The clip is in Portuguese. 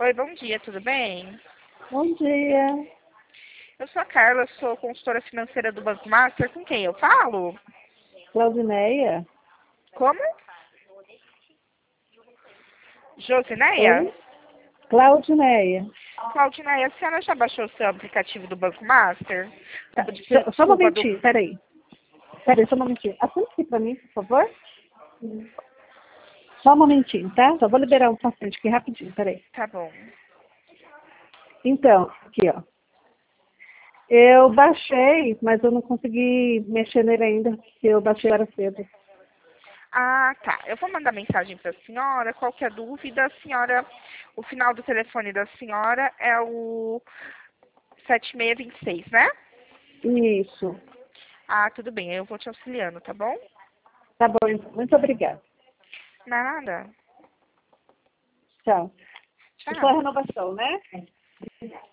Oi, bom dia, tudo bem? Bom dia. Eu sou a Carla, sou consultora financeira do Banco Master. Com quem eu falo? Claudineia? Como? Josineia? Oi? Claudineia. Claudineia, a senhora já baixou o seu aplicativo do Banco Master? Tá, só um Desculpa, momentinho, peraí. Peraí, só um momentinho. Assenta aqui pra mim, por favor. Só um momentinho, tá? Só vou liberar um paciente aqui rapidinho, peraí. Tá bom. Então, aqui, ó. Eu baixei, mas eu não consegui mexer nele ainda, porque eu baixei agora cedo. Ah, tá. Eu vou mandar mensagem para a senhora. Qualquer dúvida, a senhora... O final do telefone da senhora é o 7626, né? Isso. Ah, tudo bem. Eu vou te auxiliando, tá bom? Tá bom, então. Muito obrigada. Nada. Tchau. É só a Tchau. renovação, né?